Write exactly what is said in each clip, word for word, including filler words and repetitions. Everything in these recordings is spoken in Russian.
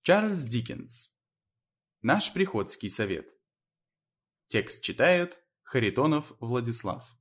Чарльз Диккенс. Наш приходский совет. Текст читает Харитонов Владислав.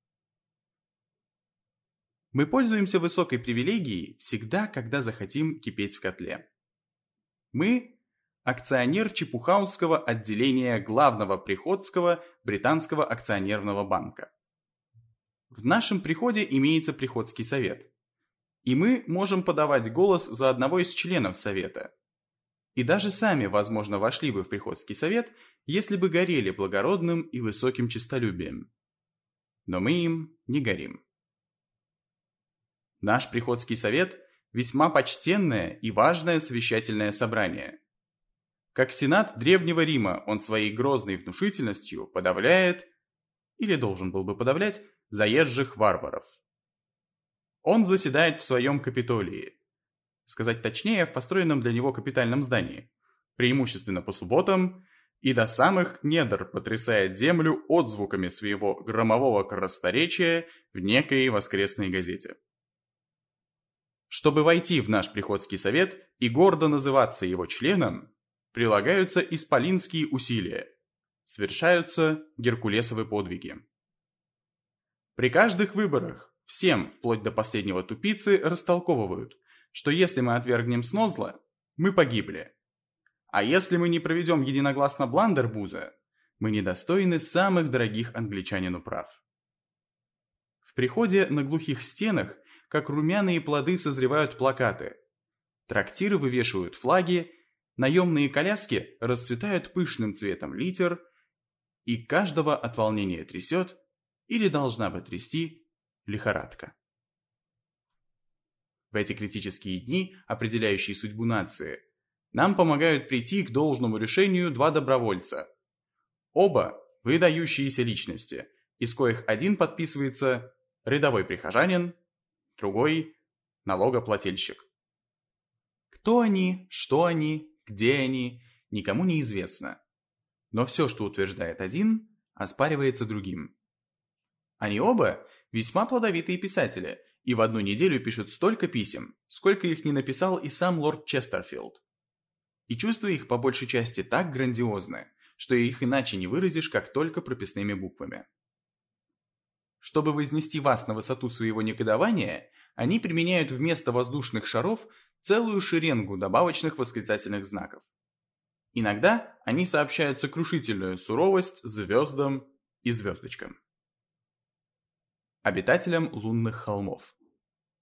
Мы пользуемся высокой привилегией всегда, когда захотим кипеть в котле. Мы – акционер Чепухаусского отделения Главного Приходского Британского акционерного банка. В нашем приходе имеется приходский совет, и мы можем подавать голос за одного из членов совета. И даже сами, возможно, вошли бы в приходский совет, если бы горели благородным и высоким честолюбием. Но мы им не горим. Наш приходский совет – весьма почтенное и важное совещательное собрание. Как сенат Древнего Рима он своей грозной внушительностью подавляет, или должен был бы подавлять, заезжих варваров. Он заседает в своем Капитолии, сказать точнее, в построенном для него капитальном здании, преимущественно по субботам, и до самых недр потрясает землю отзвуками своего громового коросторечия в некой воскресной газете. Чтобы войти в наш приходский совет и гордо называться его членом, прилагаются исполинские усилия, совершаются геркулесовы подвиги. При каждых выборах всем, вплоть до последнего тупицы, растолковывают, что если мы отвергнем Снозла, мы погибли. А если мы не проведем единогласно Бландербуза, мы недостойны самых дорогих англичанину прав. В приходе на глухих стенах, как румяные плоды, созревают плакаты. Трактиры вывешивают флаги, наемные коляски расцветают пышным цветом литер, и каждого от волнения трясет, или должна бы трясти, лихорадка. В эти критические дни, определяющие судьбу нации, нам помогают прийти к должному решению два добровольца. Оба выдающиеся личности, из коих один подписывается рядовой прихожанин, другой – налогоплательщик. Кто они, что они, где они, никому не известно. Но все, что утверждает один, оспаривается другим. Они оба весьма плодовитые писатели, и в одну неделю пишут столько писем, сколько их не написал и сам лорд Честерфилд. И чувства их по большей части так грандиозны, что их иначе не выразишь, как только прописными буквами. Чтобы вознести вас на высоту своего негодования, они применяют вместо воздушных шаров целую шеренгу добавочных восклицательных знаков. Иногда они сообщают сокрушительную суровость звездам и звездочкам. Обитателям лунных холмов.